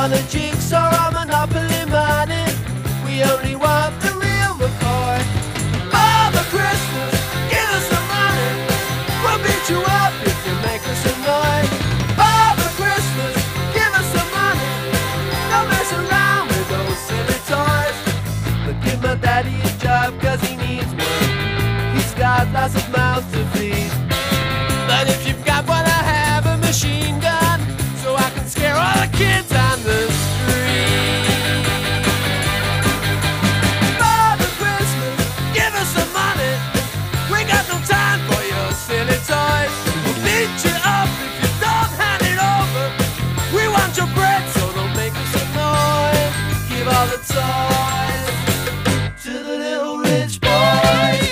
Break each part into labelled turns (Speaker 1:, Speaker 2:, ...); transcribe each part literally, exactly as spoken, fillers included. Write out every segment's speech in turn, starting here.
Speaker 1: want a jigsaw or Monopoly money. We only want the real McCoy. Father Christmas, give us some money. We'll beat you up if you make us annoyed. Father Christmas, give us some money. Don't mess around with those silly toys. But give my daddy a job cause he needs one. He's got lots of mouths to feed. But if you've got one, I have a machine gun, so I can scare all the kids on the street. Father Christmas, give us some money. We got no time for your silly toys. We'll beat you up if you don't hand it over. We want your bread, so don't make us annoyed. Give all the toys to the little rich boys.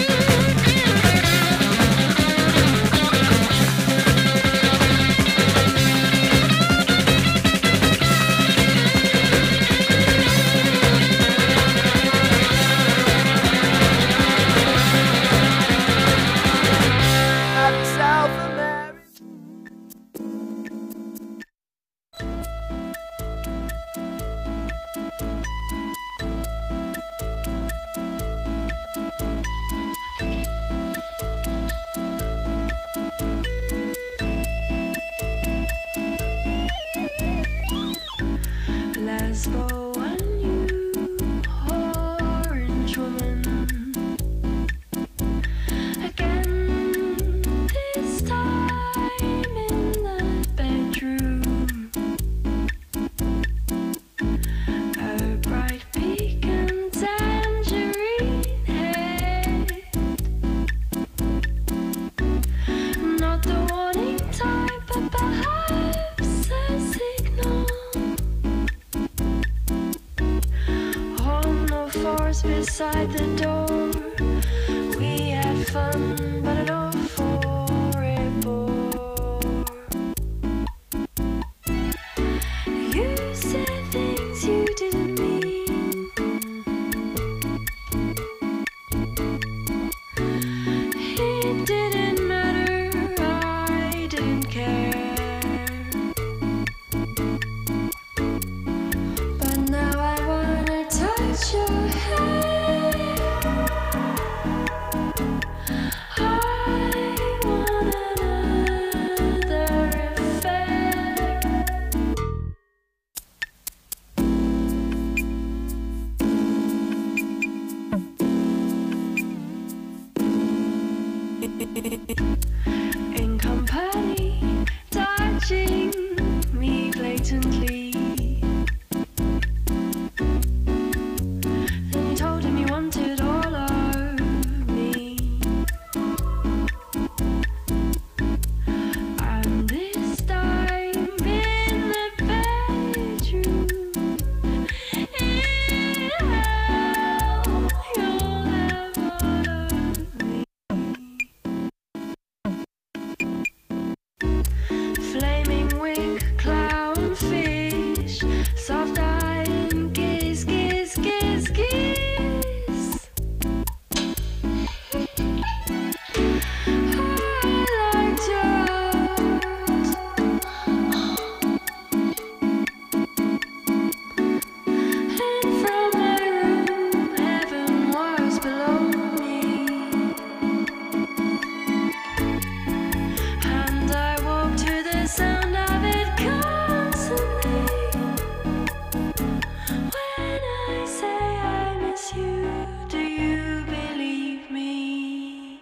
Speaker 2: Lesbo and you, orange woman. Again, this time in the bedroom. A bright pink and tangerine head. Not the warning type, but perhaps a signal. Force beside the door. We had fun, but it all for it bore. You said things you didn't mean. It didn't matter, I didn't care. But now I wanna touch your hair. I want another affair. In company, touching me blatantly. Then you told him you wanted all of me. And this time in the bedroom. In hell, you'll have all of me. Flaming wing, clownfish, soft eye and kiss, kiss, kiss, kiss. I liked yours. And from my room, heaven was below me. And I walk to the sound of it constantly. When I say I miss you, do you believe me?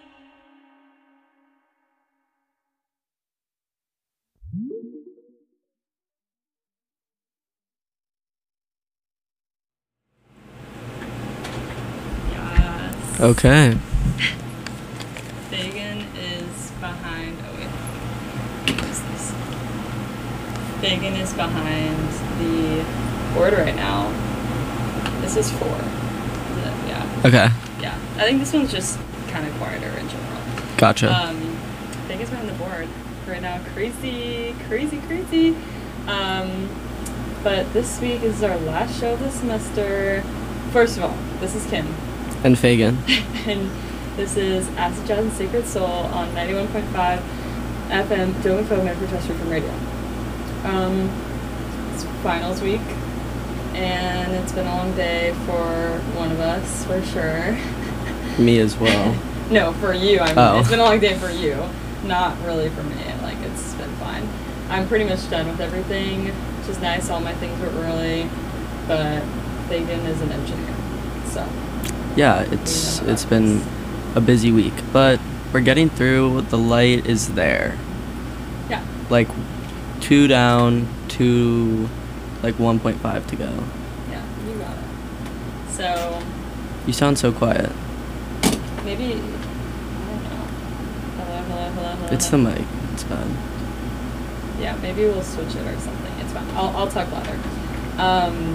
Speaker 3: Yes.
Speaker 4: Okay.
Speaker 3: Fagin is behind. Oh wait. What is this? Fagin is behind the board right now. This is four. Is it? Yeah.
Speaker 4: Okay.
Speaker 3: Yeah. I think this one's just kind of quieter in general.
Speaker 4: Gotcha.
Speaker 3: Um, Fagin's behind the board right now. Crazy, crazy, crazy. Um, but this week is our last show of the semester. First of all, this is Kim.
Speaker 4: And Fagin.
Speaker 3: And this is Acid Jazz and Sacred Soul on ninety-one point five F M, Dome and Folk, for Terrestrial from Radio. Um, it's finals week, and it's been a long day for one of us, for sure.
Speaker 4: Me as well.
Speaker 3: No, for you, I mean,
Speaker 4: Oh.
Speaker 3: it's been a long day for you, not really for me. Like, it's been fine. I'm pretty much done with everything, which is nice. All my things were early, but Fagan is an engineer, so.
Speaker 4: Yeah, it's
Speaker 3: We know
Speaker 4: it's
Speaker 3: about
Speaker 4: been
Speaker 3: this.
Speaker 4: a busy week, but we're getting through. The light is there.
Speaker 3: Yeah.
Speaker 4: Like two down, two, like one point five to go.
Speaker 3: Yeah, you got it. So,
Speaker 4: You sound so quiet.
Speaker 3: maybe, I don't know. Hello, hello, hello, hello.
Speaker 4: It's the mic. It's bad.
Speaker 3: Yeah, maybe we'll switch it or something. It's fine. I'll, I'll talk louder. Um,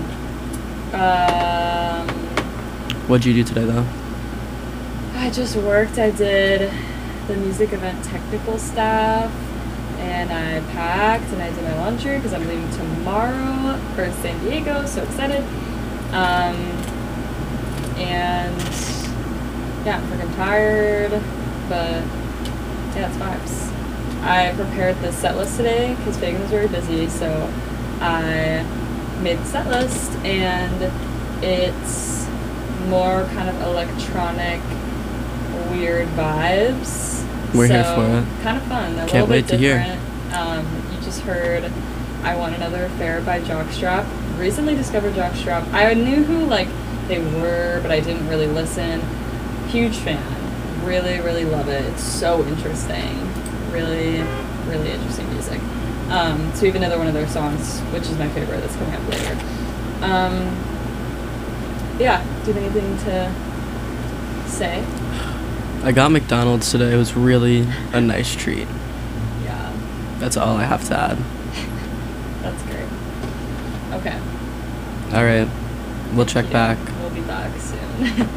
Speaker 3: um,
Speaker 4: What'd you do today, though?
Speaker 3: I just worked. I did the music event technical stuff, and I packed, and I did my laundry because I'm leaving tomorrow for San Diego. So excited. Um, and yeah, I'm freaking tired, but yeah, it's vibes. I prepared the set list today because Fagan was very busy, so I made the set list, and it's more kind of electronic, weird vibes.
Speaker 4: We're
Speaker 3: so,
Speaker 4: here for it.
Speaker 3: Kind of fun. A
Speaker 4: Can't
Speaker 3: little
Speaker 4: wait
Speaker 3: bit
Speaker 4: to hear.
Speaker 3: different. Um, you just heard I Want Another Affair by Jockstrap. Recently discovered Jockstrap. I knew who like they were, but I didn't really listen. Huge fan. Really, really love it. It's so interesting. Really, really interesting music. Um, so we have another one of their songs, which is my favorite, that's coming up later. Um, yeah, do you have anything to say?
Speaker 4: I got McDonald's today. It was really a nice treat.
Speaker 3: Yeah,
Speaker 4: That's all I have to add.
Speaker 3: that's great. Okay.
Speaker 4: All right. We'll check
Speaker 3: Yeah,
Speaker 4: back.
Speaker 3: We'll be back soon.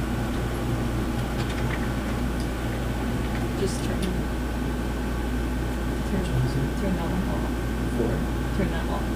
Speaker 3: Just turn, turn, turn that one off. Turn that off.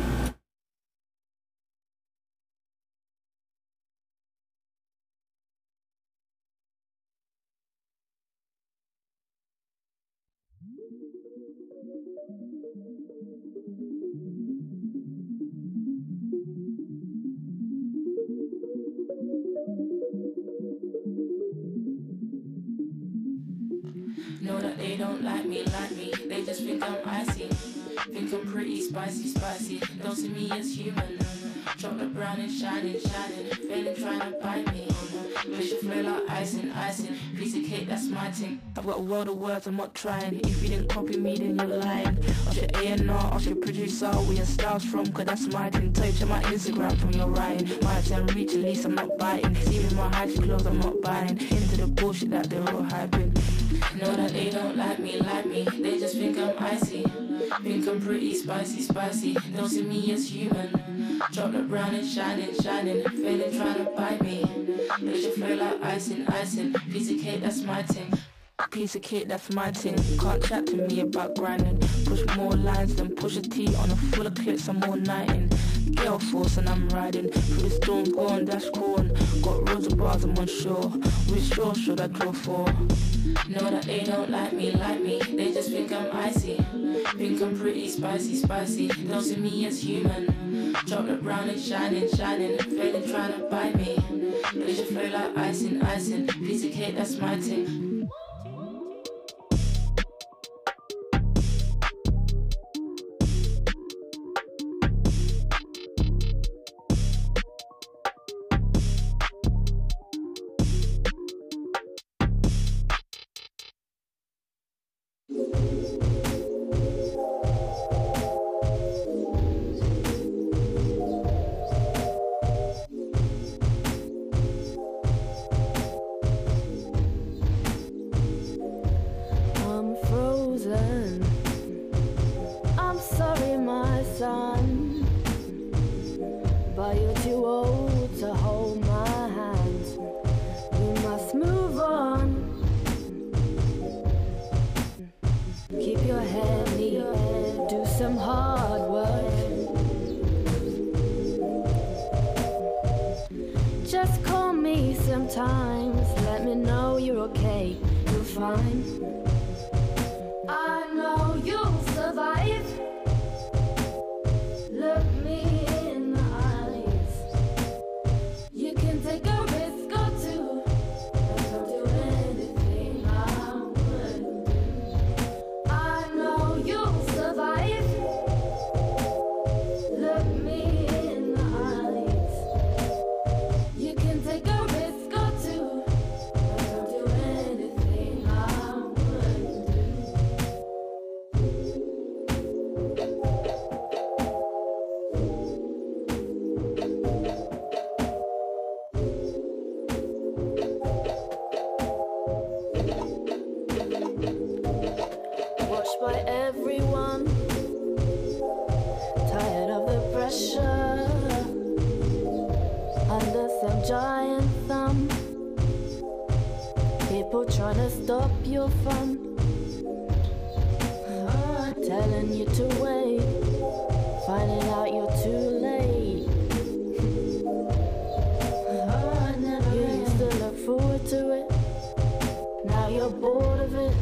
Speaker 5: Know that they don't like me, like me. They just think I'm icy. Think I'm pretty spicy, spicy. Don't see me as human. Chocolate brown and shining, shining. Failing trying to bite me. Wish you flow like icing, icing. Piece of cake, that's my thing. I've got a world of words, I'm not trying. If you didn't copy me, then you're lying. Ask your A and R, ask your producer where your style's from, cause that's my thing. Tell you check my Instagram from your writing. My ten reach, at least I'm not biting. See me my high clothes, I'm not buying. Into the bullshit that they're all hyping. Know that they don't like me, like me. They just think I'm icy. Think I'm pretty spicy, spicy. Don't see me as human. Chocolate brown and shining, shining. Failing trying to bite me. They should flow like icing, icing. Piece of cake, that's my thing. Piece of cake, that's my thing. Can't chat to me about grinding. Push more lines than push a T on a full of clips. I'm all nighting. Gale force and I'm riding through the storm, go on dash corn. Got roads of bars, I'm on shore. Which shore should I draw for? Know that they don't like me, like me. They just think I'm icy. Think I'm pretty spicy, spicy. Don't see me as human. Chocolate brown and shining, shining. Failing trying to bite me. They should flow like icing, icing. Piece of cake, that's my thing.
Speaker 2: I'm frozen. I'm sorry, my son, but you're too old to hold my hand. We must move on. Keep your head neat, do some hard work. Just call me sometimes, let me know you're okay, you're fine. I know you'll survive. Look me
Speaker 5: your fun. Uh, telling you to wait, finding out you're too late. Uh, never you used to look forward to it, now you're bored of it.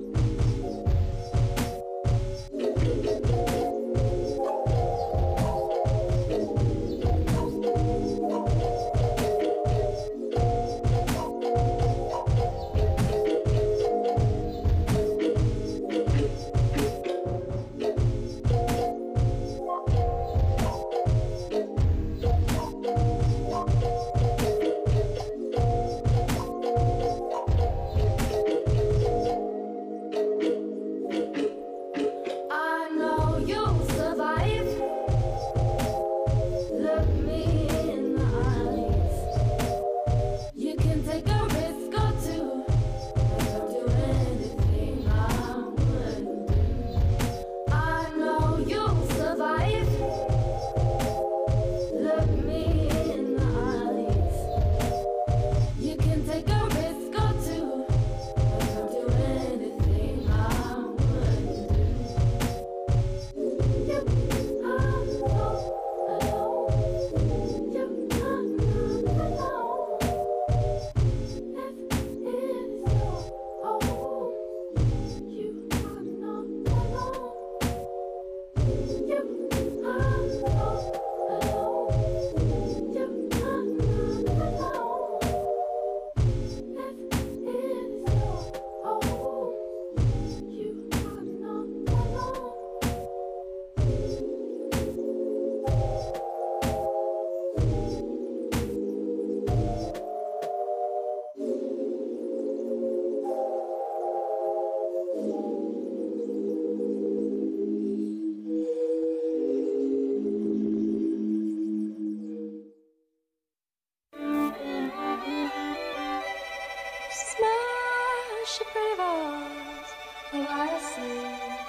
Speaker 5: Smash a pretty vase while I sit,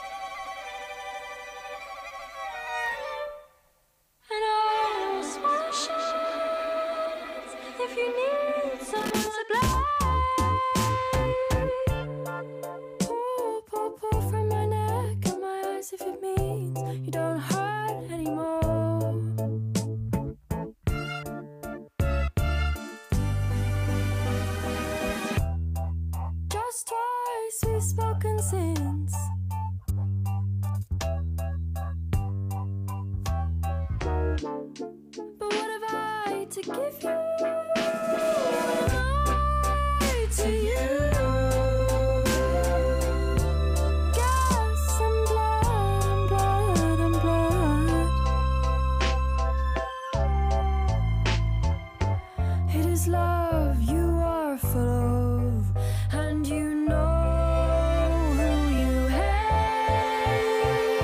Speaker 5: and I'll smash it if you need someone to blame. Pour, pour, pour from my neck and my eyes if it means you don't hurt anymore. Twice we've spoken since. But what have I to give you? What am I to you? Gas and blood and blood and blood. It is love you are full of, and you know who you hate.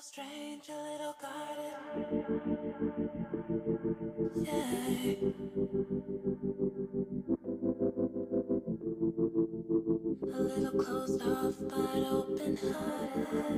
Speaker 5: strange, a little guarded. Yeah. A little closed off, but open hearted.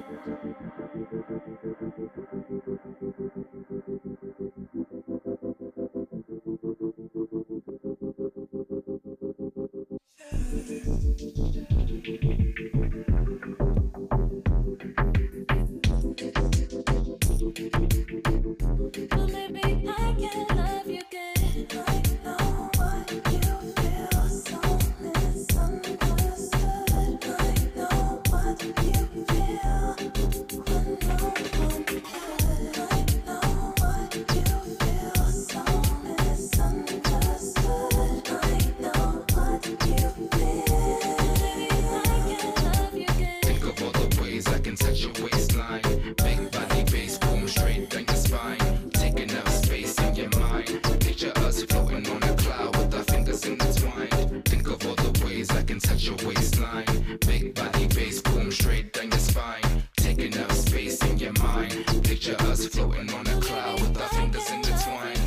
Speaker 5: But maybe I can love you again. I know what you feel, so misunderstood. I know what you feel when no one could. I know what you feel, so misunderstood. I know what you feel. Maybe I can love you again.
Speaker 6: Think of all the ways I can touch your waistline. Big body bass, boom straight down your spine. Taking up space in your mind. Picture us floating on a cloud with our fingers intertwined. Think of all the ways I can touch your waistline. Big body bass, boom straight down your spine. Taking up space in your mind. Picture us floating on a cloud with our fingers intertwined.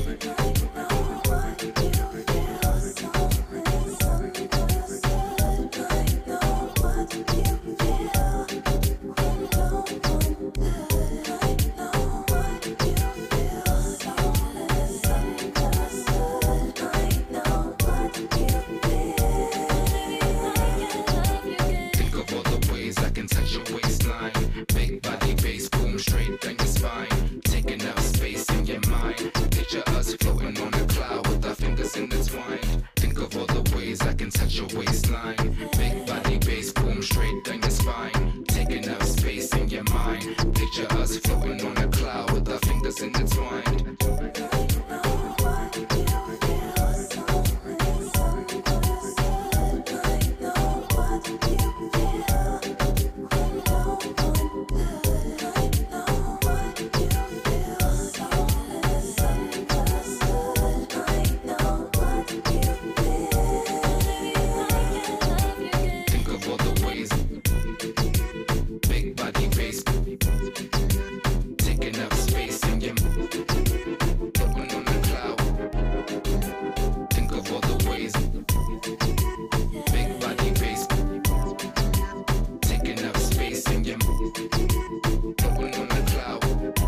Speaker 6: Think of all the ways I can touch your waistline. Big body bass, boom straight down your spine. Taking up space in your mind. Picture us floating on a cloud with our fingers intertwined. Think of all the ways I can touch your waistline. Big body bass, boom straight down your spine. Taking up space in your mind. Picture us floating on a cloud with our fingers intertwined. Think of all the ways. Big body bass. Taking up space in your floating on a cloud. Think of all the ways. Big body bass. Taking up space in your floating on a cloud.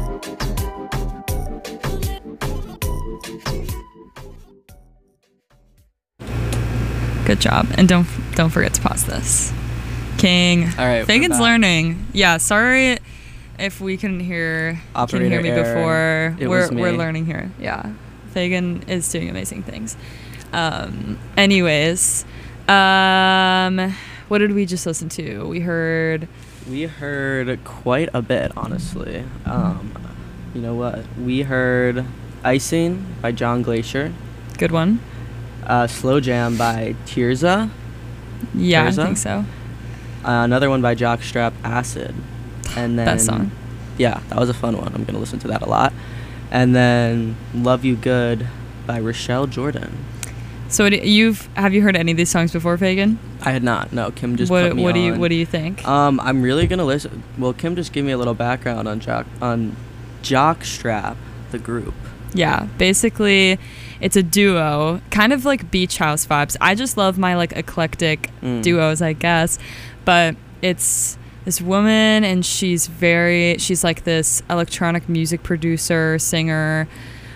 Speaker 3: Good job. And don't don't forget to pause this. King.
Speaker 4: All right, we're
Speaker 3: Fagan's
Speaker 4: back.
Speaker 3: learning. Yeah, sorry if we couldn't hear couldn't hear
Speaker 4: Operator
Speaker 3: me
Speaker 4: error.
Speaker 3: before.
Speaker 4: It
Speaker 3: we're
Speaker 4: was me.
Speaker 3: we're learning here. Yeah. Fagan is doing amazing things. Um anyways, um what did we just listen to? We heard
Speaker 4: We heard quite a bit, honestly. Um, you know what? We heard Icing by John Glacier,
Speaker 3: good one.
Speaker 4: uh, Slow Jam by Tirza,
Speaker 3: Yeah,
Speaker 4: Tirza?
Speaker 3: I think so.
Speaker 4: uh, another one by Jockstrap, Acid. And then
Speaker 3: Best song.
Speaker 4: Yeah, that was a fun one. I'm gonna listen to that a lot. And then Love You Good by Rochelle Jordan.
Speaker 3: So what do- you've have you heard any of these songs before, Fagan?
Speaker 4: I had not. No, Kim just
Speaker 3: what
Speaker 4: put me
Speaker 3: what do you
Speaker 4: on.
Speaker 3: what do you think?
Speaker 4: Um, I'm really gonna listen. Well, Kim just gave me a little background on Jock on Jockstrap, the group.
Speaker 3: Yeah, basically it's a duo, kind of like beach house vibes. I just love my like eclectic
Speaker 4: Mm.
Speaker 3: duos, I guess. But it's this woman and she's very she's like this electronic music producer, singer,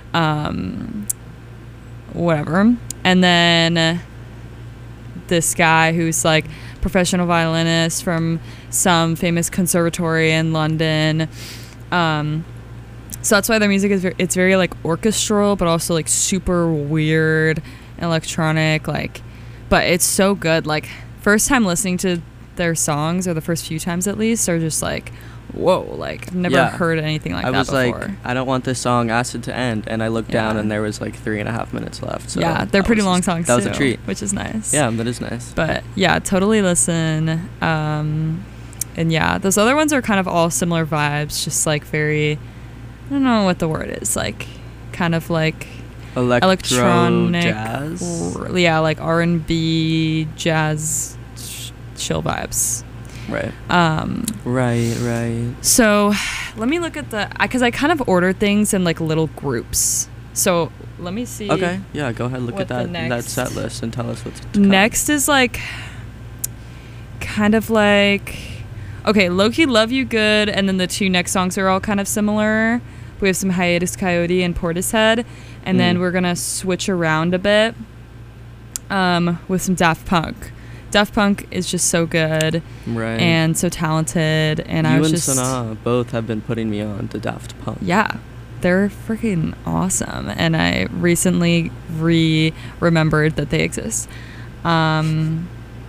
Speaker 3: um whatever. And then uh, this guy who's like professional violinist from some famous conservatory in London. Um So that's why their music is very, it's very like orchestral, but also like super weird, electronic, like, but it's so good. Like first time listening to their songs, or the first few times at least, are just like, whoa, like I've never
Speaker 4: Yeah.
Speaker 3: heard anything like
Speaker 4: I
Speaker 3: that
Speaker 4: was
Speaker 3: before.
Speaker 4: like, I don't want this song Acid to end, and I looked down
Speaker 3: Yeah.
Speaker 4: and there was like three and a half minutes left. So
Speaker 3: yeah, they're
Speaker 4: that
Speaker 3: pretty
Speaker 4: was
Speaker 3: long
Speaker 4: just-
Speaker 3: songs
Speaker 4: That was
Speaker 3: too,
Speaker 4: a treat.
Speaker 3: which is nice.
Speaker 4: Yeah, that is nice.
Speaker 3: But yeah, totally listen. Um, and yeah, those other ones are kind of all similar vibes, just like very, I don't know what the word is, like kind of like
Speaker 4: Electro
Speaker 3: electronic,
Speaker 4: jazz.
Speaker 3: r- yeah, like R and B, jazz, ch- chill vibes.
Speaker 4: Right.
Speaker 3: Um,
Speaker 4: right, right.
Speaker 3: So let me look at the, because I, I kind of ordered things in like little groups. So let me see.
Speaker 4: Okay, yeah, go ahead, look
Speaker 3: what
Speaker 4: at that
Speaker 3: the
Speaker 4: that
Speaker 3: next-
Speaker 4: set list and tell us what's to come.
Speaker 3: Next is like, kind of like, okay, Loki Love You Good, and then the two next songs are all kind of similar. We have some Hiatus Coyote and Portishead, and
Speaker 4: Mm.
Speaker 3: then we're gonna switch around a bit um, with some Daft Punk. Daft Punk is just so good
Speaker 4: Right.
Speaker 3: and so talented, and
Speaker 4: you
Speaker 3: I was
Speaker 4: and
Speaker 3: just
Speaker 4: Sana both have been putting me on to Daft Punk.
Speaker 3: yeah, they're freaking awesome, and I recently re-remembered that they exist. Um,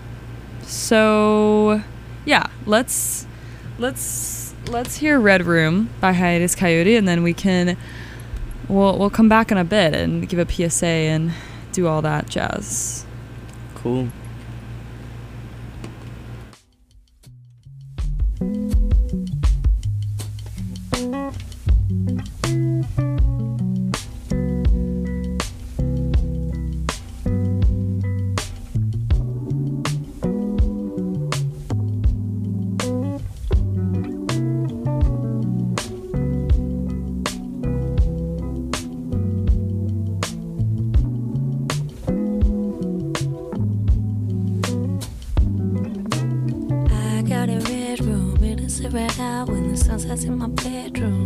Speaker 3: so yeah, let's let's let's hear Red Room by Hiatus Coyote, and then we can we'll we'll come back in a bit and give a P S A and do all that jazz.
Speaker 4: Cool.
Speaker 7: I got a red room, it is red out when the sun sets in my bedroom.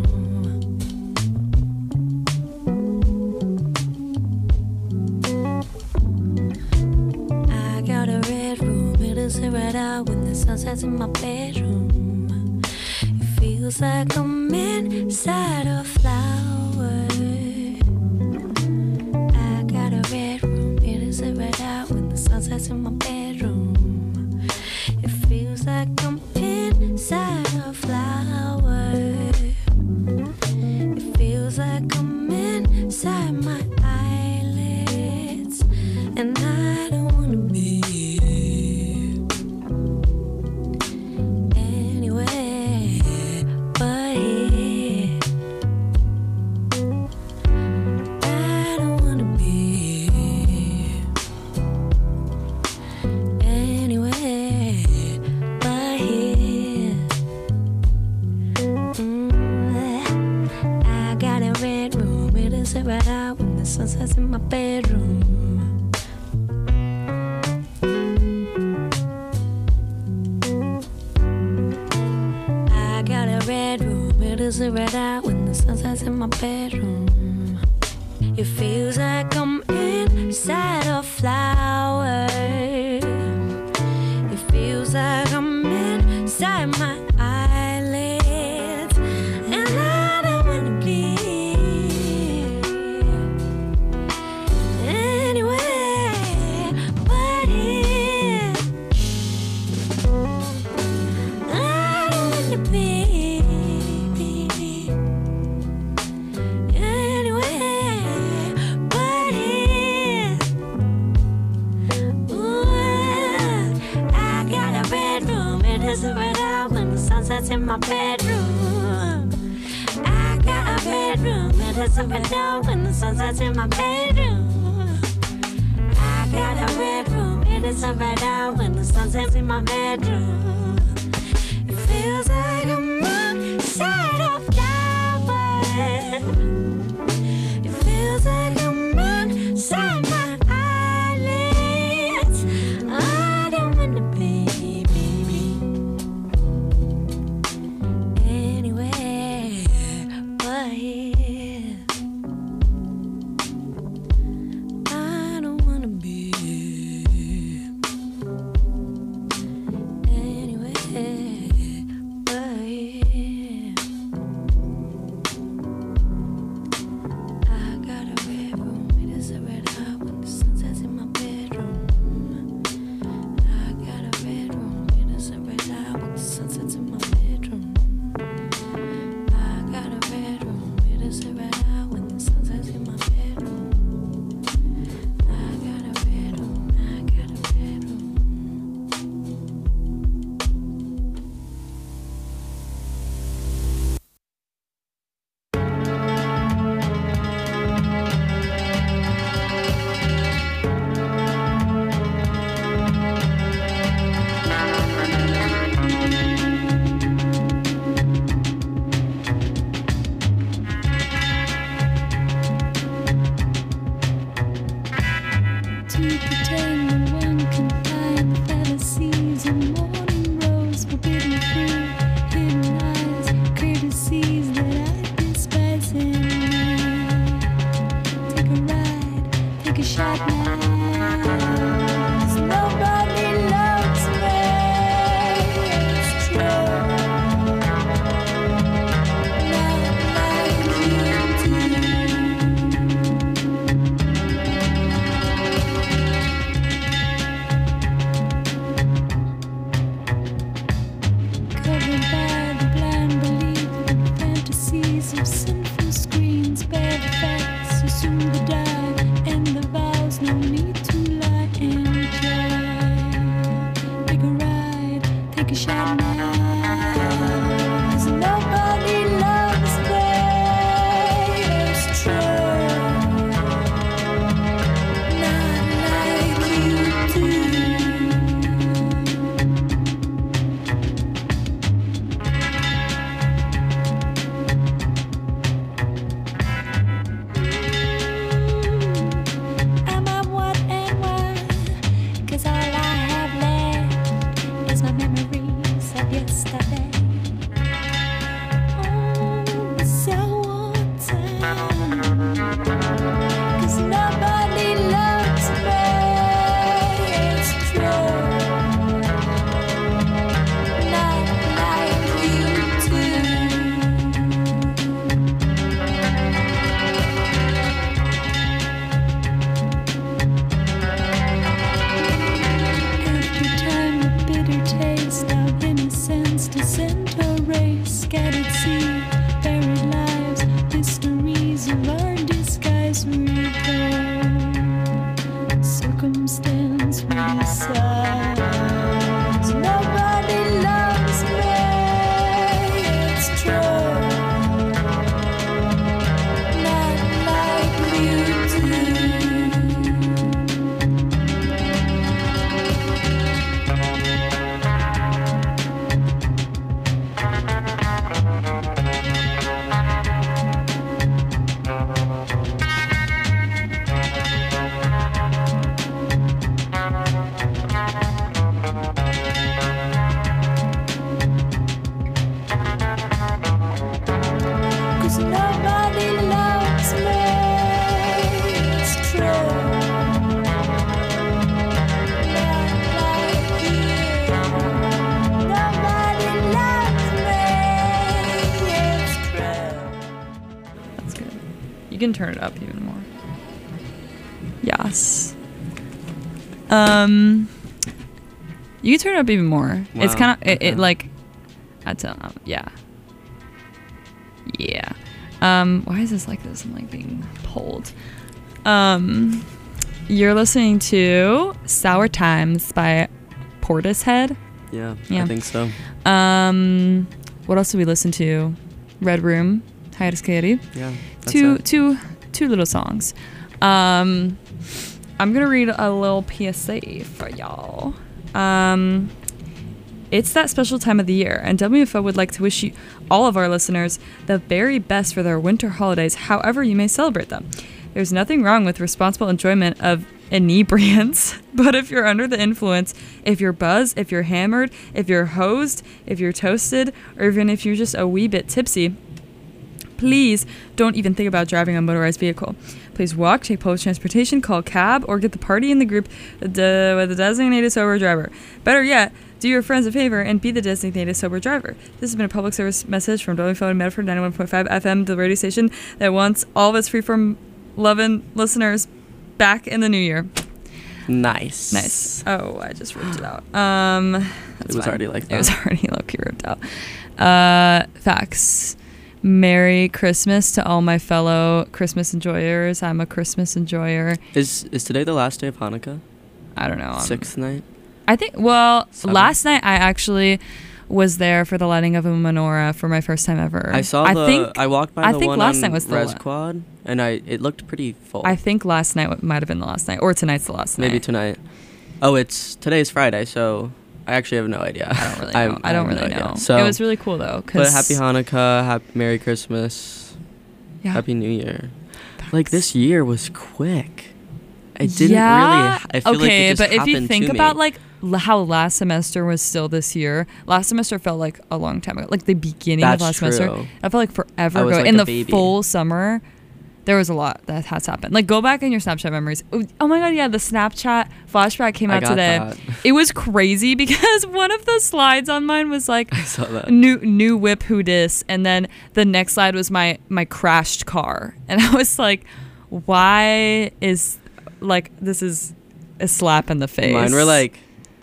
Speaker 7: I got a red room, it is red out when the sun sets in my bedroom. It feels like I'm inside a flower. I got a red room, it is red out when the sun sets in my bedroom. It feels like I'm inside a flower. It feels like I'm inside my eyelids, and I don't wanna be anywhere but here. I don't wanna be anywhere but here. Mm, I got a red room, it is right out when the sun sets in my bedroom. I got a red room, it is right out when the sun sets in my bedroom. It feels like I'm inside a flower. It feels like I'm inside my eyelids, and I don't wanna be anywhere but here. I don't wanna be anywhere but here. Ooh, I got a red room, it is red out when the sun sets in my bedroom. I got a red room, it is red out when the sun sets in my bedroom. I got a red room, it is red out when the sun sets in my bedroom. It feels like I'm inside a flower. It feels like I'm inside my eyelids. I don't wanna be, baby, anywhere but here. I don't wanna be anywhere but here. shot now. 'Cause nobody loves me. It's true. Not like you do. Covered by the blind belief in fantasies of sinful screens, bear the facts, assume the die, and the vows, no need to lie and try. Take a ride, take a shot now. 'Cause nobody loves me. It's true. Not like you do. I'm at what and why? 'Cause all I have left is my memories of yesterday. Oh, the sour time. 'Cause nobody loves me. It's true. Not like you do. After time, a bitter taste of innocence disintegrates, scattered seed, buried lives, histories of our disguise recall. Circumstance resides. Nobody loves me. It's true. Not like you do. Cause nobody loves me. It's true. Not like you. Nobody loves me. It's true.
Speaker 3: That's good. You can turn it up even more. Yes. Um, you can turn it up even more. It's
Speaker 4: Wow,
Speaker 3: kind of it, it
Speaker 4: okay.
Speaker 3: like I don't know. Yeah. Yeah. Um, why is this like this? I'm like being pulled. Um, you're listening to Sour Times by Portishead.
Speaker 4: Yeah,
Speaker 3: Yeah.
Speaker 4: I think so.
Speaker 3: Um, what else did we listen to? Red Room, Hiatus Coyote.
Speaker 4: Yeah. That's
Speaker 3: Two,
Speaker 4: it.
Speaker 3: two, two little songs. Um, I'm gonna read a little P S A for y'all. Um, it's that special time of the year, and W F O would like to wish you, all of our listeners, the very best for their winter holidays, however you may celebrate them. There's nothing wrong with responsible enjoyment of inebriants, but if you're under the influence, if you're buzzed, if you're hammered, if you're hosed, if you're toasted, or even if you're just a wee bit tipsy, please don't even think about driving a motorized vehicle. Please walk, take public transportation, call a cab, or get the party in the group de- with a designated sober driver. Better yet, do your friends a favor and be the designated sober driver. This has been a public service message from W F O in Medford ninety-one point five F M, the radio station that wants all of its freeform loving listeners back in the new year.
Speaker 4: Nice.
Speaker 3: Nice. Oh, I just ripped it out. Um, that's
Speaker 4: It was
Speaker 3: fine.
Speaker 4: already like
Speaker 3: It was
Speaker 4: that.
Speaker 3: already low-key ripped out. Uh, facts. Merry Christmas to all my fellow Christmas enjoyers. I'm a Christmas enjoyer.
Speaker 4: Is is today the last day of Hanukkah?
Speaker 3: I don't know. I'm-
Speaker 4: Sixth night?
Speaker 3: I think, well,
Speaker 4: Seventh?
Speaker 3: last night I actually was there for the lighting of a menorah for my first time ever.
Speaker 4: I saw
Speaker 3: I
Speaker 4: the.
Speaker 3: think,
Speaker 4: I walked by
Speaker 3: I
Speaker 4: the
Speaker 3: think
Speaker 4: one
Speaker 3: last
Speaker 4: on
Speaker 3: night was the
Speaker 4: Res
Speaker 3: la-
Speaker 4: Quad, and I it looked pretty full.
Speaker 3: I think last night might have been the last night, or tonight's the last night.
Speaker 4: Maybe tonight. Oh, it's today's Friday, so I actually have no idea.
Speaker 3: I don't really know.
Speaker 4: I'm-
Speaker 3: I don't
Speaker 4: have no
Speaker 3: really
Speaker 4: idea.
Speaker 3: know.
Speaker 4: So
Speaker 3: it was really cool though.
Speaker 4: But
Speaker 3: Cause
Speaker 4: happy Hanukkah, happy Merry Christmas,
Speaker 3: yeah.
Speaker 4: Happy New Year. Like this year was quick. I didn't
Speaker 3: yeah?
Speaker 4: really. I feel
Speaker 3: okay,
Speaker 4: like it just
Speaker 3: but if you
Speaker 4: happened
Speaker 3: think
Speaker 4: to
Speaker 3: about
Speaker 4: me.
Speaker 3: like l- how last semester was still this year, last semester felt like a long time ago. Like the beginning
Speaker 4: That's
Speaker 3: of last semester,
Speaker 4: true.
Speaker 3: I felt like forever
Speaker 4: I was
Speaker 3: ago.
Speaker 4: like
Speaker 3: In
Speaker 4: a
Speaker 3: the
Speaker 4: baby.
Speaker 3: full summer, there was a lot that has happened. Like, go back in your Snapchat memories. Oh my god, yeah, the Snapchat flashback came
Speaker 4: I
Speaker 3: out
Speaker 4: got
Speaker 3: today.
Speaker 4: that.
Speaker 3: It was crazy because one of the slides on mine was like
Speaker 4: I saw that.
Speaker 3: new new whip who dis, and then the next slide was my my crashed car, and I was like, why is like this is a slap in the face.
Speaker 4: Mine were like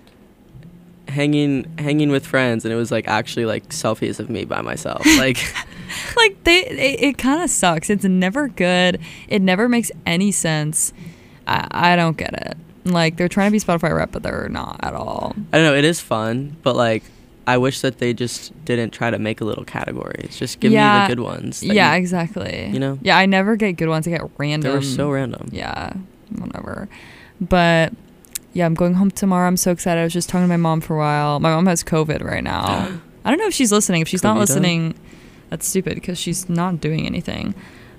Speaker 4: hanging hanging with friends, and it was like actually like selfies of me by myself. Like
Speaker 3: like they it, it kind of sucks. It's never good. It never makes any sense. I, I don't get it. Like, they're trying to be Spotify rep, but they're not at all.
Speaker 4: I don't know, it is fun, but like I wish that they just didn't try to make a little categories. Just give
Speaker 3: Yeah.
Speaker 4: me the good ones. that
Speaker 3: Yeah,
Speaker 4: you-
Speaker 3: exactly.
Speaker 4: you know?
Speaker 3: Yeah, I never get good ones. I get random.
Speaker 4: They were so random.
Speaker 3: Yeah, whatever. But yeah, I'm going home tomorrow. I'm so excited. I was just talking to my mom for a while. My mom has COVID right now. I don't know if she's listening. If she's not
Speaker 4: COVID?
Speaker 3: listening, that's stupid because she's not doing anything.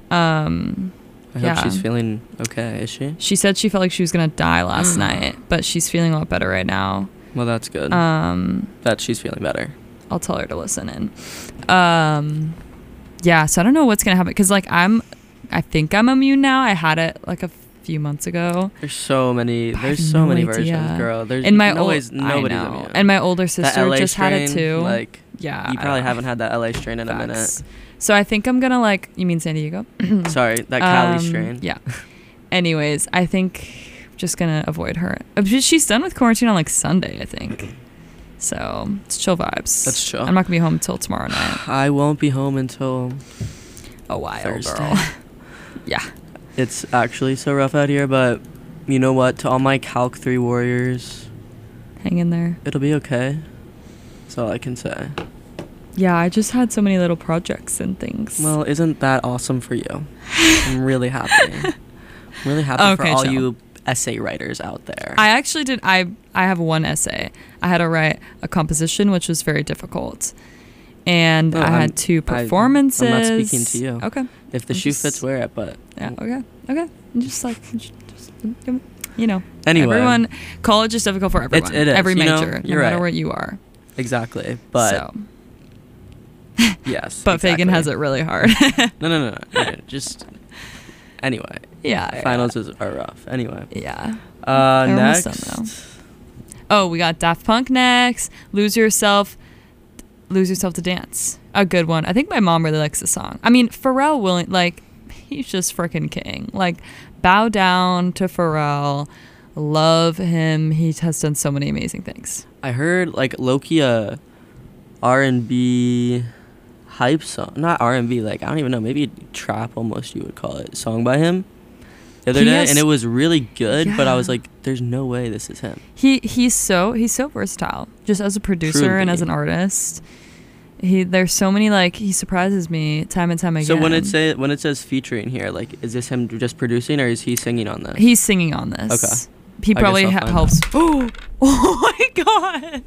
Speaker 3: Um,
Speaker 4: I
Speaker 3: yeah.
Speaker 4: hope she's feeling okay. Is she?
Speaker 3: She said she felt like she was gonna die last night, but she's feeling a lot better right now.
Speaker 4: Well, that's good.
Speaker 3: Um,
Speaker 4: that she's feeling better.
Speaker 3: I'll tell her to listen in. Um, yeah, so I don't know what's gonna happen because like I'm, I think I'm immune now. I had it like a few months ago.
Speaker 4: There's so many.
Speaker 3: I
Speaker 4: There's
Speaker 3: have
Speaker 4: so
Speaker 3: no
Speaker 4: many
Speaker 3: idea.
Speaker 4: versions, girl. There's
Speaker 3: And my
Speaker 4: no
Speaker 3: ol-
Speaker 4: ways nobody's
Speaker 3: I know.
Speaker 4: immune.
Speaker 3: And my older
Speaker 4: That
Speaker 3: sister
Speaker 4: L A
Speaker 3: just had it
Speaker 4: strain,
Speaker 3: too.
Speaker 4: Like,
Speaker 3: yeah,
Speaker 4: you
Speaker 3: I
Speaker 4: probably
Speaker 3: don't-
Speaker 4: haven't had that L A strain in a minute.
Speaker 3: Facts. So I think I'm gonna like. You mean San Diego?
Speaker 4: Sorry, that Cali
Speaker 3: Um,
Speaker 4: strain.
Speaker 3: Yeah. Anyways, I think I'm just gonna avoid her. Uh, she- She's done with quarantine on like Sunday, I think. So it's chill vibes.
Speaker 4: That's chill.
Speaker 3: I'm not gonna be home until tomorrow night.
Speaker 4: I won't be home until
Speaker 3: A while,
Speaker 4: Thursday.
Speaker 3: girl. Yeah.
Speaker 4: It's actually so rough out here, but you know what? To all my Calc three warriors,
Speaker 3: Hang in there.
Speaker 4: it'll be okay. That's all I can say.
Speaker 3: Yeah, I just had so many little projects and things.
Speaker 4: Well, isn't that awesome for you? I'm really happy. I'm really happy for
Speaker 3: Okay,
Speaker 4: all
Speaker 3: chill.
Speaker 4: you essay writers out there.
Speaker 3: I actually did. I I have one essay. I had to write a composition, which was very difficult, and
Speaker 4: No,
Speaker 3: I
Speaker 4: I'm-
Speaker 3: had two
Speaker 4: I- I'm not
Speaker 3: performances.
Speaker 4: speaking to you.
Speaker 3: Okay.
Speaker 4: if the
Speaker 3: I'm
Speaker 4: shoe
Speaker 3: just-
Speaker 4: fits, wear it. But
Speaker 3: Yeah. Okay. Okay. Just like, just, you know.
Speaker 4: Anyway.
Speaker 3: Everyone. College is difficult for everyone.
Speaker 4: it is,
Speaker 3: Every
Speaker 4: you know,
Speaker 3: major,
Speaker 4: you're
Speaker 3: no matter
Speaker 4: right.
Speaker 3: where you are.
Speaker 4: exactly. But
Speaker 3: so.
Speaker 4: yes.
Speaker 3: But Fagan
Speaker 4: exactly.
Speaker 3: has it really hard.
Speaker 4: No, no, no, no. no, Just anyway.
Speaker 3: yeah.
Speaker 4: Finals is are rough. Anyway.
Speaker 3: Yeah.
Speaker 4: Uh,
Speaker 3: They're
Speaker 4: next.
Speaker 3: almost done, Oh, we got Daft Punk next. Lose Yourself. Lose Yourself to Dance. A good one. I think my mom really likes the song. I mean, Pharrell willing like he's just freaking king. Like, bow down to Pharrell. Love him. He has done so many amazing things.
Speaker 4: I heard like Loki a R and B hype song, not R and B, like I don't even know, maybe trap almost you would call it, song by him the other
Speaker 3: He
Speaker 4: day,
Speaker 3: has-
Speaker 4: and it was really good. But I was
Speaker 3: Yeah.
Speaker 4: like, there's no way this is him.
Speaker 3: He he's so he's so versatile. Just as a producer and
Speaker 4: Truly.
Speaker 3: as an artist. He there's so many like he surprises me time and time again.
Speaker 4: So when it say when it says featuring here, like is this him just producing or is he singing on this?
Speaker 3: He's singing on this.
Speaker 4: Okay.
Speaker 3: He
Speaker 4: I guess
Speaker 3: probably
Speaker 4: I'll
Speaker 3: ha-
Speaker 4: find
Speaker 3: helps. Oh, oh my god!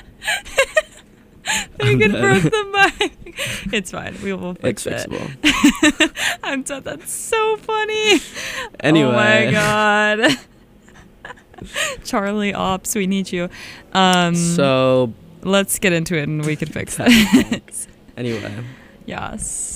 Speaker 3: Megan
Speaker 4: dead.
Speaker 3: broke the mic. It's fine. We will fix
Speaker 4: It's
Speaker 3: it.
Speaker 4: fixable.
Speaker 3: I'm so that's so funny.
Speaker 4: Anyway.
Speaker 3: Oh my god. Charlie Ops, we need you. Um,
Speaker 4: So
Speaker 3: let's get into it and we can fix it.
Speaker 4: anyway.
Speaker 3: Yes.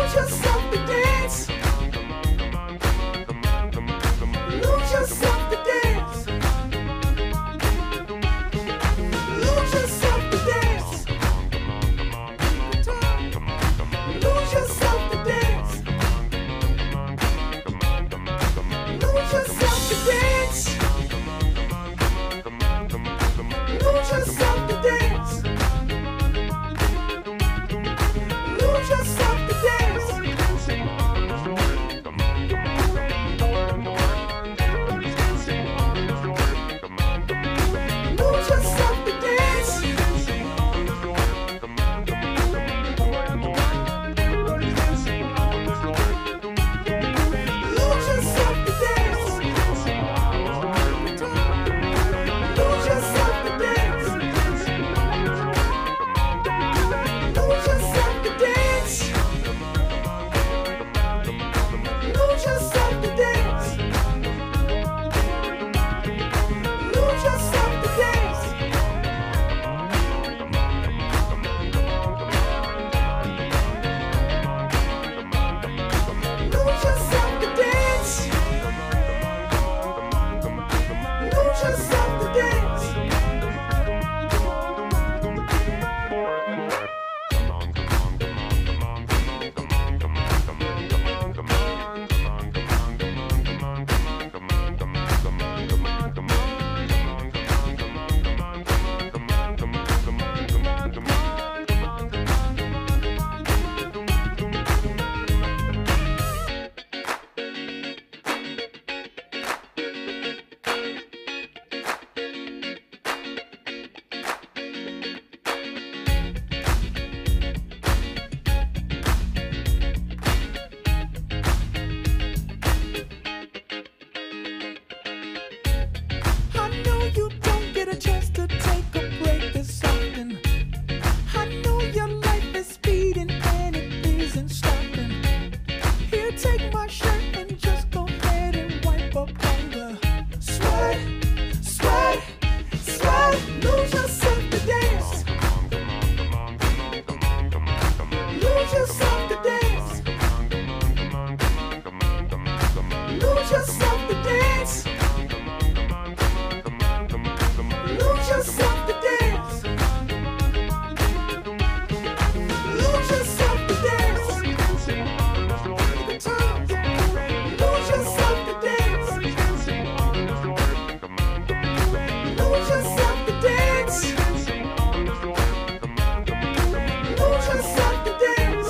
Speaker 1: Lose yourself to dance. Lose yourself to dance. Lose yourself to dance. Lose yourself to dance. Lose yourself to dance. Lose yourself to dance. Lose yourself to dance. Lose yourself to dance. Lose yourself to dance. Lose yourself to dance. Lose yourself to dance. Lose yourself to dance. Lose yourself to dance. Lose yourself to dance. Lose yourself to dance. I know you don't get a chance to take a break this often. I know your life is speeding and it isn't stopping. Here, take my shirt and just go ahead and wipe up all the sweat, sweat, sweat. Lose yourself to dance. Lose yourself to dance. Lose yourself to dance. Lose yourself to dance. Lose yourself to dance. Lose yourself to dance. Lose yourself to dance. Lose yourself to dance.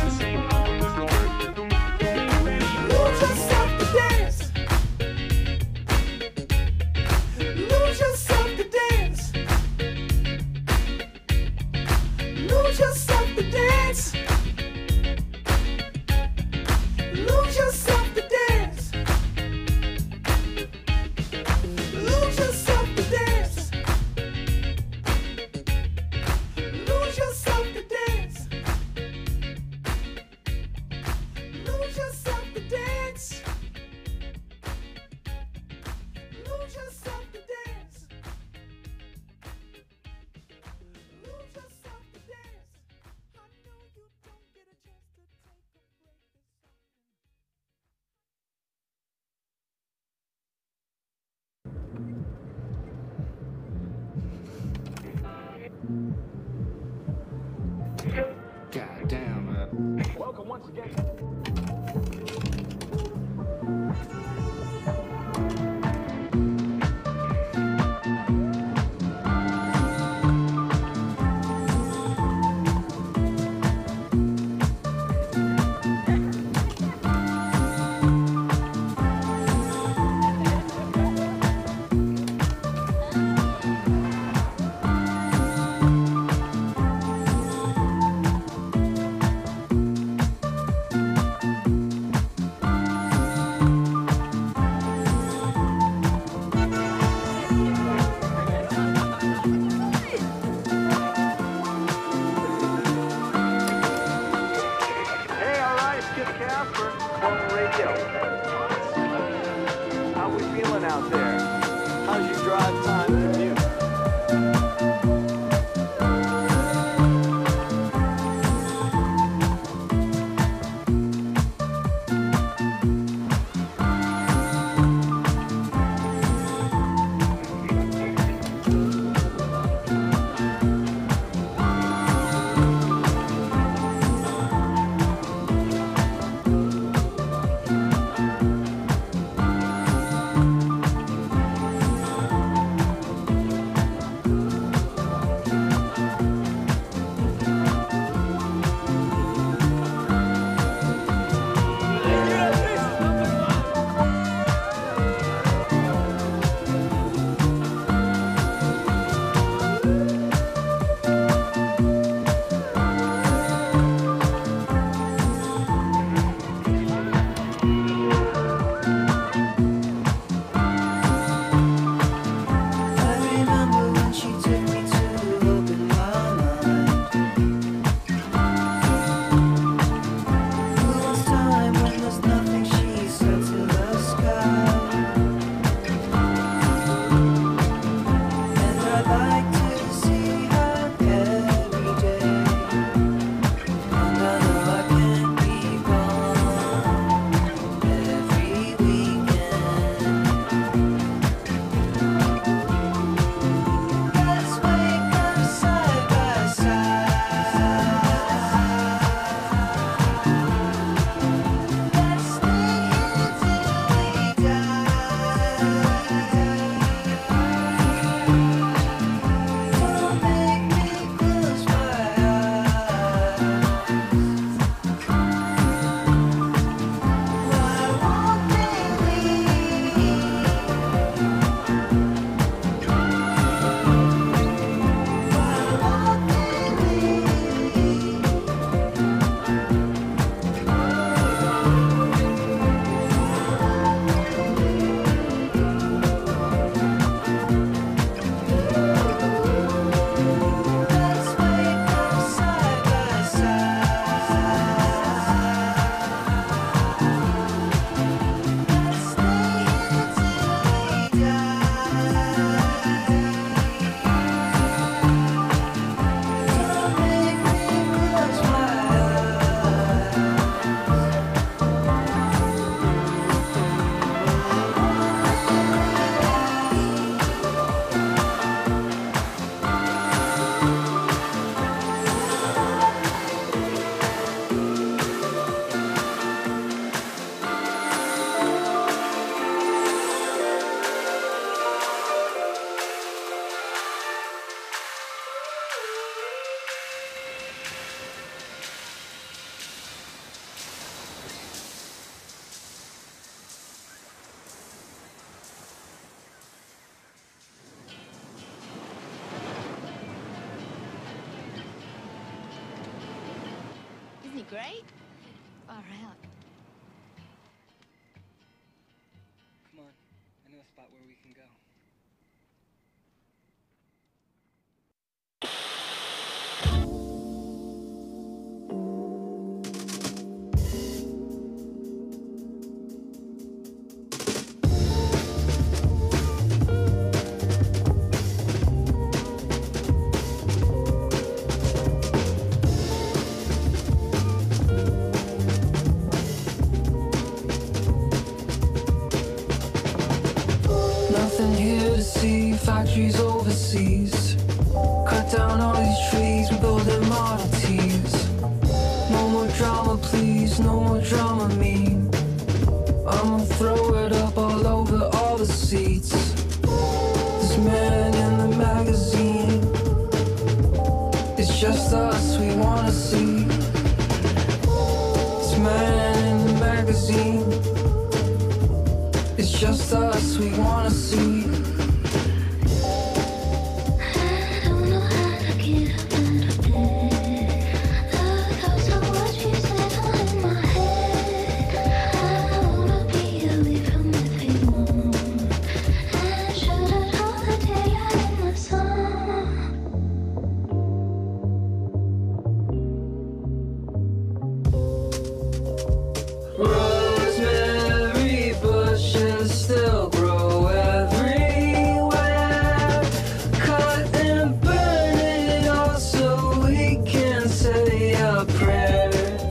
Speaker 1: Lose yourself to dance. Lose yourself to dance. Lose yourself to dance. Lose yourself to dance. Lose yourself to dance. Lose yourself to dance. Lose yourself to dance. Lose yourself to dance. Lose yourself to dance. I know you don't get a chance to take a break this often.
Speaker 6: God damn, man.
Speaker 8: Welcome once again.
Speaker 9: out there? How's your drive time commute?
Speaker 8: great. Far out.
Speaker 10: Come on, I know a spot where we can go.
Speaker 11: Nothing here to see, factories overseas. Cut down all these trees, we build them Model Ts. No more drama, please, no more drama, me. I'ma throw it up all over all the seats. This man in the magazine, it's just us we wanna see. This man in the magazine, it's just us we wanna see.
Speaker 7: I don't know how to get up out of bed. Thoughts of what you said all in my head. I wanna be away from everyone. I shuddered all the day out in the sun.
Speaker 11: Rosemary bushes still grow everywhere. Cut and burn it all so we can say a prayer.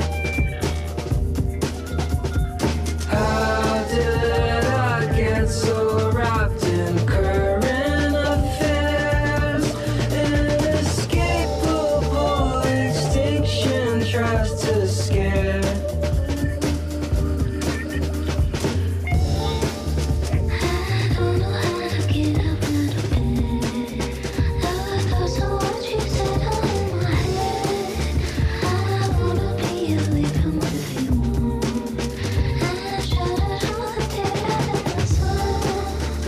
Speaker 11: How did I get so wrapped in current affairs? Inescapable extinction tries to scare.
Speaker 7: I don't know how to get up out of bed. Thoughts of what you said all in my head. I wanna be away from everyone. I shuddered all the day out in the sun.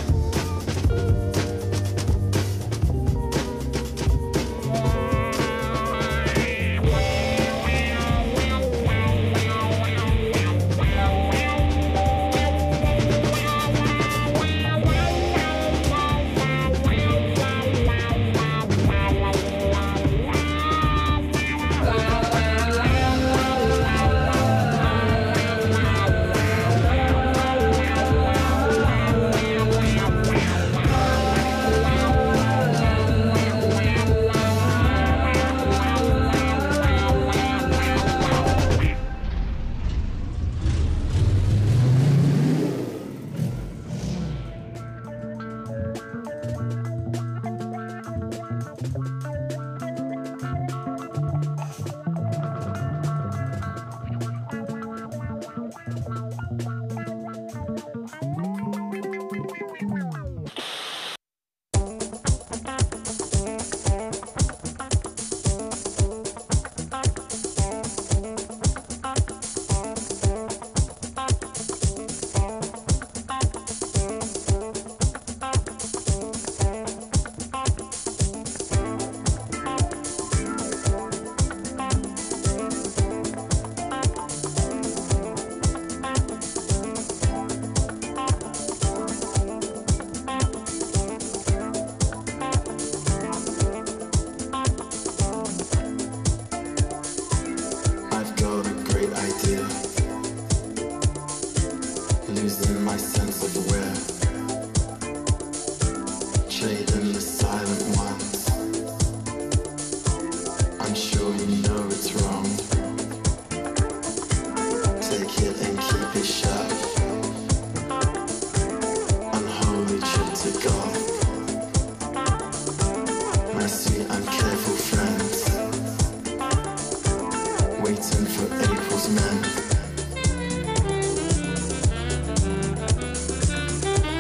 Speaker 6: I've got a great idea, losing my sense of where, trading the silent ones. I'm sure you know it's wrong. Take it and keep it shut. Unholy trip to God. My sweet and careful friends, waiting for April's men.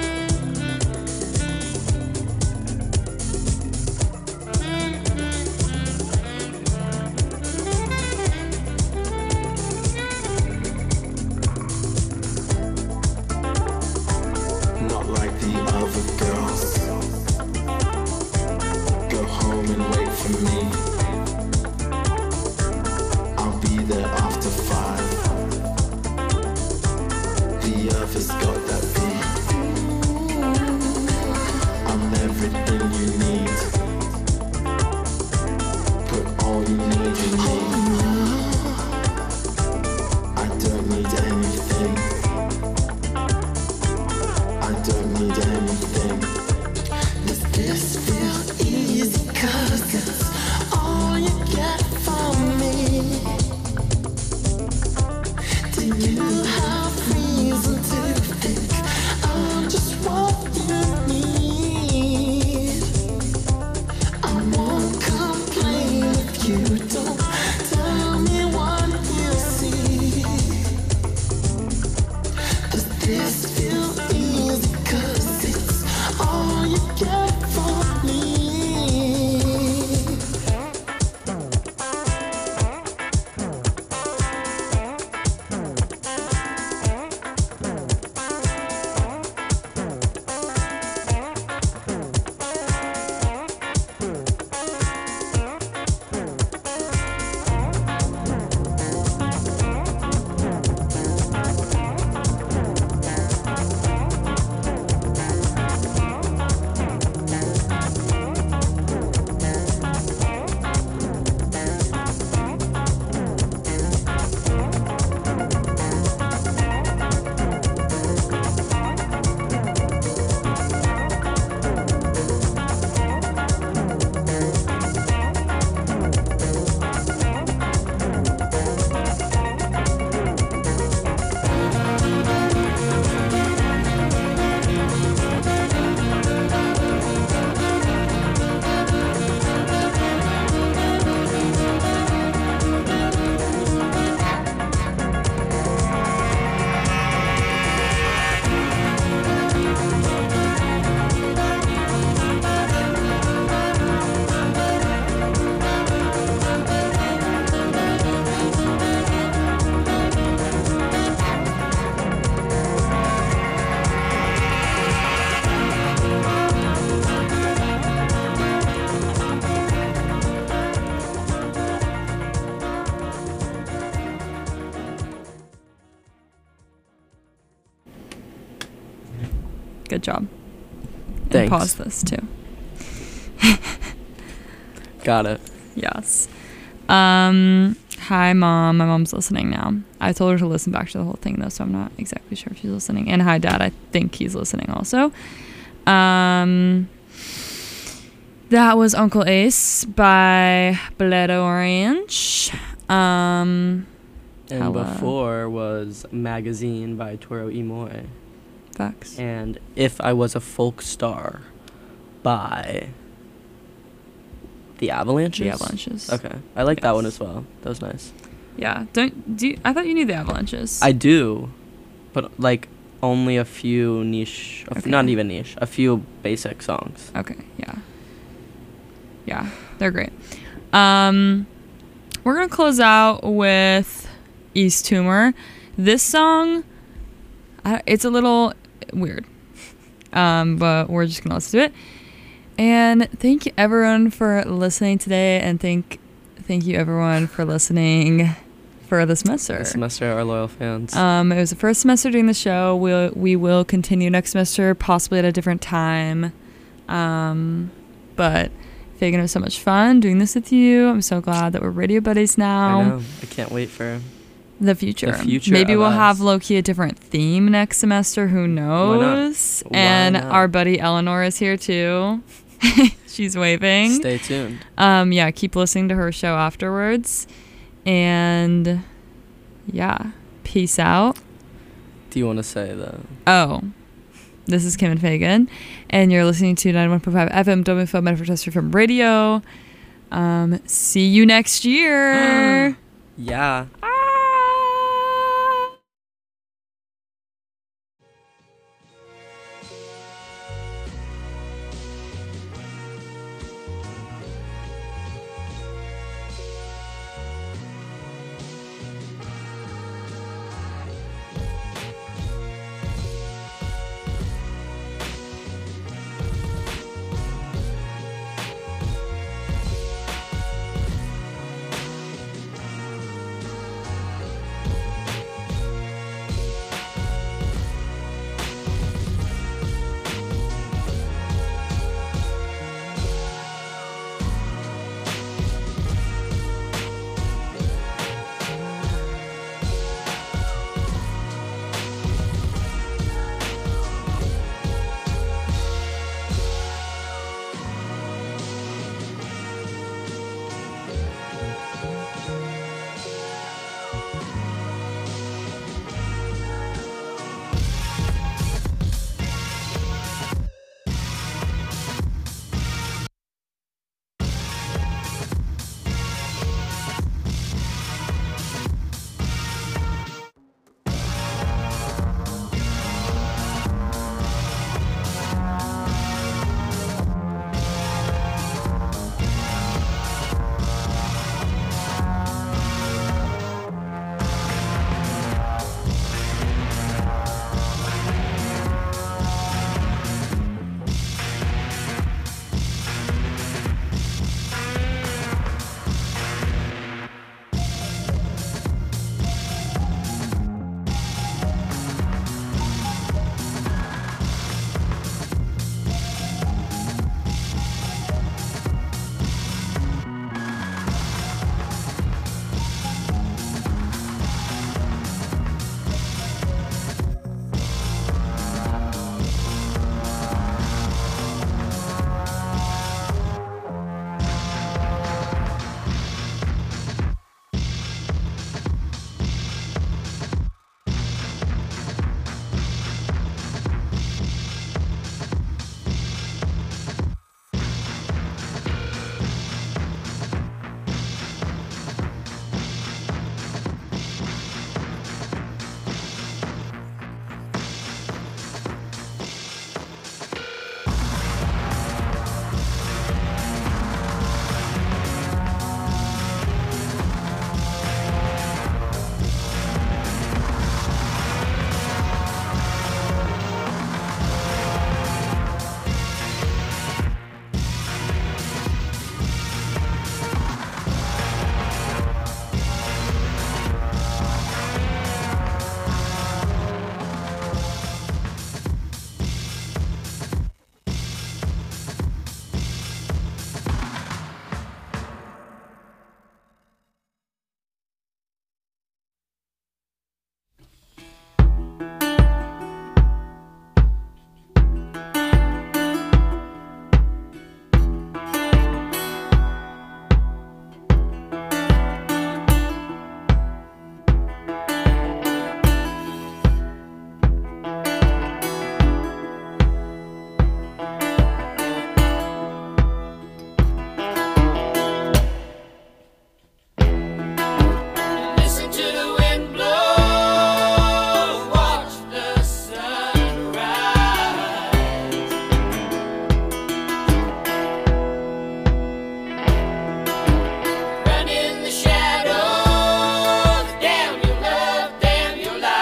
Speaker 3: Good job.
Speaker 4: Thanks.
Speaker 3: And pause this too.
Speaker 4: Got it.
Speaker 3: Yes. Um, hi, Mom. My mom's listening now. I told her to listen back to the whole thing, though, so I'm not exactly sure if she's listening. And hi, Dad. I think he's listening also. Um, that was Uncle Ace by Blood Orange. Um,
Speaker 4: And
Speaker 3: hella-
Speaker 4: before was Magazine by Toro y Moi.
Speaker 3: Facts.
Speaker 4: And If I Was a Folk Star by The Avalanches.
Speaker 3: The Avalanches.
Speaker 4: Okay. I like that
Speaker 3: Yes.
Speaker 4: one as well. That was nice.
Speaker 3: Yeah. Don't do you, I thought you knew the Avalanches.
Speaker 4: I do, but like only a few niche, a f-
Speaker 3: Okay.
Speaker 4: not even niche, a few basic songs.
Speaker 3: Okay, yeah. Yeah, they're great. Um, we're going to close out with East Tumor. This song, I, it's a little weird, um, but we're just going to listen to it. And thank you, everyone, for listening today, and thank thank you, everyone, for listening for the semester.
Speaker 4: This semester, our loyal fans.
Speaker 3: Um, it was the first semester doing the show. We'll, we will continue next semester, possibly at a different time. Um, but Fagan, it was so much fun doing this with you. I'm so glad that we're radio buddies now.
Speaker 4: I know. I can't wait for
Speaker 3: The future.
Speaker 4: The future
Speaker 3: Maybe
Speaker 4: of
Speaker 3: we'll
Speaker 4: us.
Speaker 3: have low-key a different theme next semester. Who knows?
Speaker 4: Why
Speaker 3: And
Speaker 4: not?
Speaker 3: our buddy Eleanor is here too. She's waving.
Speaker 4: Stay tuned.
Speaker 3: Um, yeah, keep listening to her show afterwards. And yeah, peace out.
Speaker 4: Do you want to say the?
Speaker 3: Oh, this is Kim and Fagan, and you're listening to ninety-one point five F M W F O Medford Tester from Radio. Um, see you next year.
Speaker 4: Yeah.